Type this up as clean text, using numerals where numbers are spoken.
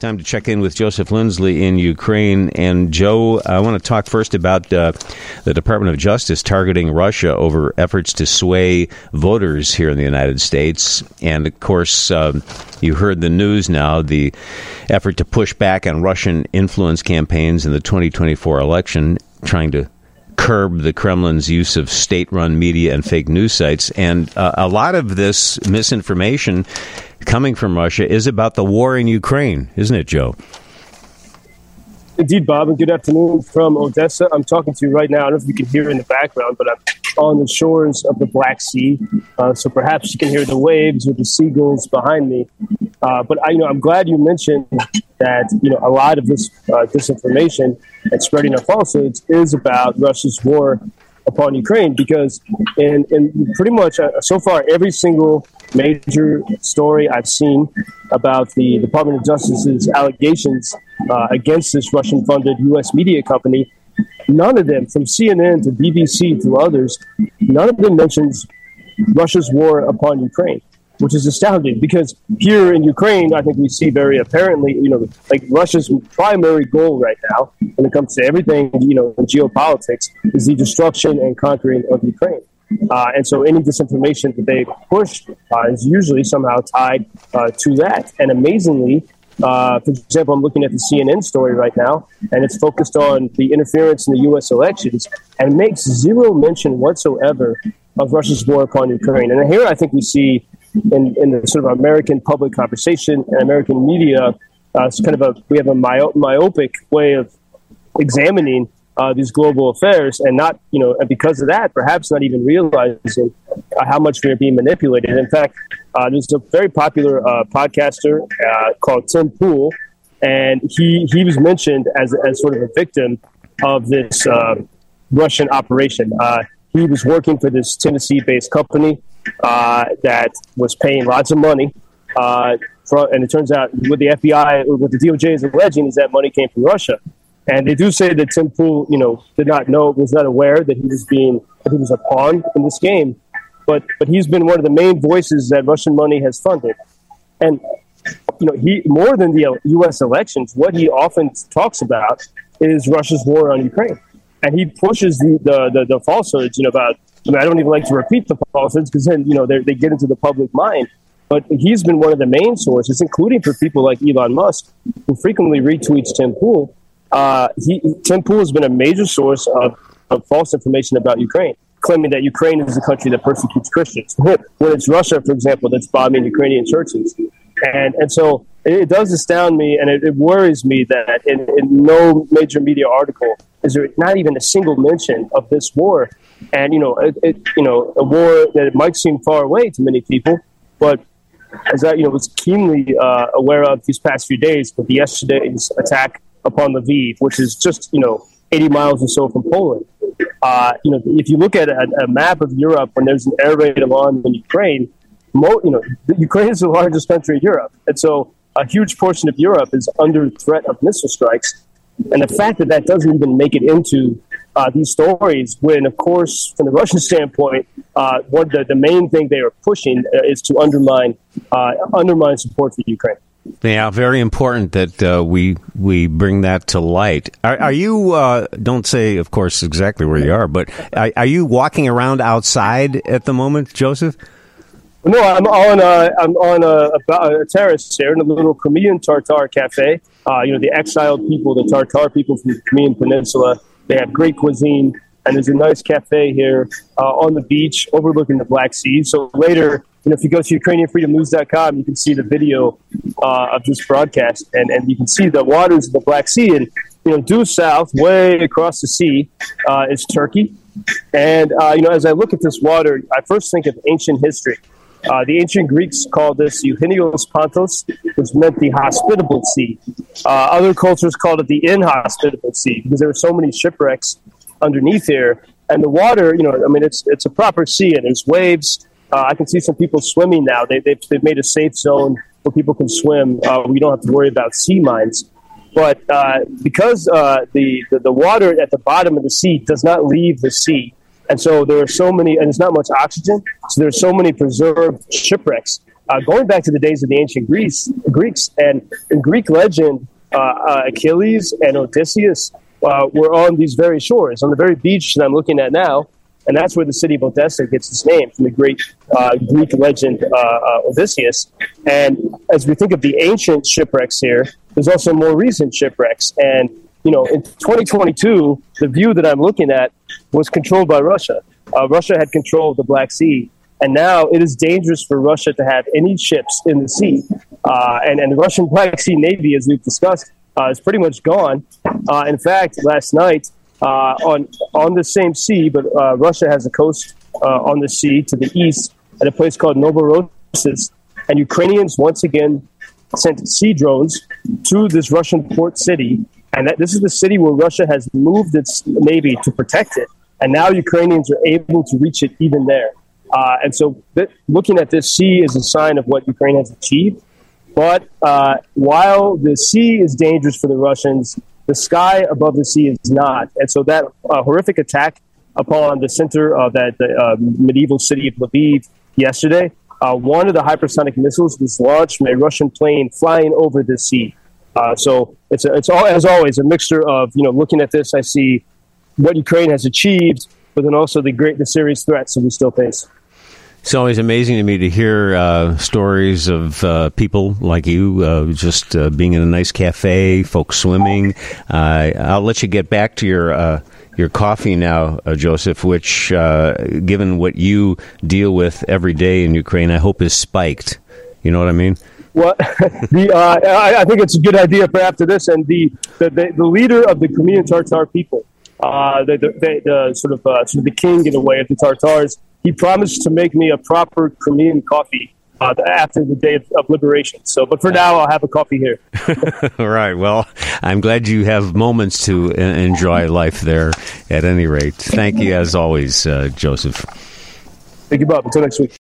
Time to check in with Joseph Lindsley in Ukraine. And, Joe, I want to talk first about the Department of Justice targeting Russia over efforts to sway voters here in the United States. And, of course, you heard the news now, the effort to push back on Russian influence campaigns in the 2024 election, trying to curb the Kremlin's use of state-run media and fake news sites. And a lot of this misinformation coming from Russia is about the war in Ukraine, isn't it, Joe? Indeed, Bob, and good afternoon from Odessa. I'm talking to you right now. I don't know if you can hear in the background, but I'm on the shores of the Black Sea, so perhaps you can hear the waves or the seagulls behind me. But I'm glad you mentioned that a lot of this disinformation and spreading of falsehoods is about Russia's war upon Ukraine, because in pretty much so far every single major story I've seen about the Department of Justice's allegations against this Russian-funded U.S. media company, none of them, from CNN to BBC to others, none of them mentions Russia's war upon Ukraine, which is astounding, because here in Ukraine, I think we see very apparently, like Russia's primary goal right now when it comes to everything, in geopolitics, is the destruction and conquering of Ukraine. And so any disinformation that they push is usually somehow tied to that. And amazingly, for example, I'm looking at the CNN story right now, and it's focused on the interference in the U.S. elections and makes zero mention whatsoever of Russia's war upon Ukraine. And here I think we see in the sort of American public conversation and American media, it's kind of we have a myopic way of examining these global affairs, and not, and because of that, perhaps not even realizing how much we are being manipulated. In fact, there's a very popular podcaster called Tim Pool, and he was mentioned as sort of a victim of this Russian operation. He was working for this Tennessee-based company that was paying lots of money, and it turns out what the FBI, what the DOJ is alleging, is that money came from Russia. And they do say that Tim Pool, did not know, was not aware that he was a pawn in this game. But he's been one of the main voices that Russian money has funded. And, he, more than the U.S. elections, what he often talks about is Russia's war on Ukraine. And he pushes the falsehoods, about, I don't even like to repeat the falsehoods because then, they get into the public mind. But he's been one of the main sources, including for people like Elon Musk, who frequently retweets Tim Pool. Tim Pool has been a major source of false information about Ukraine, claiming that Ukraine is a country that persecutes Christians, when it's Russia, for example, that's bombing Ukrainian churches. And so it does astound me, and it worries me that in no major media article is there not even a single mention of this war. And, a war that it might seem far away to many people, but as I was keenly aware of these past few days with yesterday's attack upon Lviv, which is just 80 miles or so from Poland. If you look at a map of Europe, when there's an air raid alarm in Ukraine, Ukraine is the largest country in Europe, and so a huge portion of Europe is under threat of missile strikes. And the fact that doesn't even make it into these stories, when, of course, from the Russian standpoint, the main thing they are pushing is to undermine support for Ukraine. Yeah, very important that we bring that to light. Are you, don't say, of course, exactly where you are, but are you walking around outside at the moment, Joseph? No, I'm on a terrace here in a little Crimean Tartar cafe. The exiled people, the Tartar people from the Crimean Peninsula, they have great cuisine, and there's a nice cafe here on the beach overlooking the Black Sea. So later, if you go to UkrainianFreedomNews.com, you can see the video of this broadcast, and you can see the waters of the Black Sea. And, due south, way across the sea, is Turkey. And, as I look at this water, I first think of ancient history. The ancient Greeks called this Euhenios Pontos, which meant the hospitable sea. Other cultures called it the inhospitable sea, because there were so many shipwrecks underneath here. And the water, it's a proper sea, and there's waves. I can see some people swimming now. They've made a safe zone where people can swim. We don't have to worry about sea mines. But because the water at the bottom of the sea does not leave the sea, and so there are so many, and there's not much oxygen, so there's so many preserved shipwrecks going back to the days of the ancient Greeks. And in Greek legend, Achilles and Odysseus were on these very shores, on the very beach that I'm looking at now. And that's where the city of Odessa gets its name, from the great Greek legend Odysseus. And as we think of the ancient shipwrecks here, there's also more recent shipwrecks. And, in 2022, the view that I'm looking at was controlled by Russia. Russia had control of the Black Sea. And now it is dangerous for Russia to have any ships in the sea. And the Russian Black Sea Navy, as we've discussed, is pretty much gone. In fact, last night, on the same sea, but Russia has a coast on the sea to the east at a place called Novorossiysk. And Ukrainians once again sent sea drones to this Russian port city. And this is the city where Russia has moved its navy to protect it. And now Ukrainians are able to reach it even there. And so looking at this sea is a sign of what Ukraine has achieved. But while the sea is dangerous for the Russians, the sky above the sea is not. And so that horrific attack upon the center of that medieval city of Lviv yesterday, one of the hypersonic missiles was launched from a Russian plane flying over the sea. So it's all, as always, a mixture of, looking at this, I see what Ukraine has achieved, but then also the serious threats that we still face. It's always amazing to me to hear stories of people like you just being in a nice cafe, folks swimming. I'll let you get back to your coffee now, Joseph, which, given what you deal with every day in Ukraine, I hope is spiked. You know what I mean? Well, I think it's a good idea for after this. And the leader of the Crimean Tatar people, the sort of the king in a way of the Tatars, he promised to make me a proper Crimean coffee after the day of liberation. So, but for now, I'll have a coffee here. All right. Well, I'm glad you have moments to enjoy life there. At any rate, thank you as always, Joseph. Thank you, Bob. Until next week.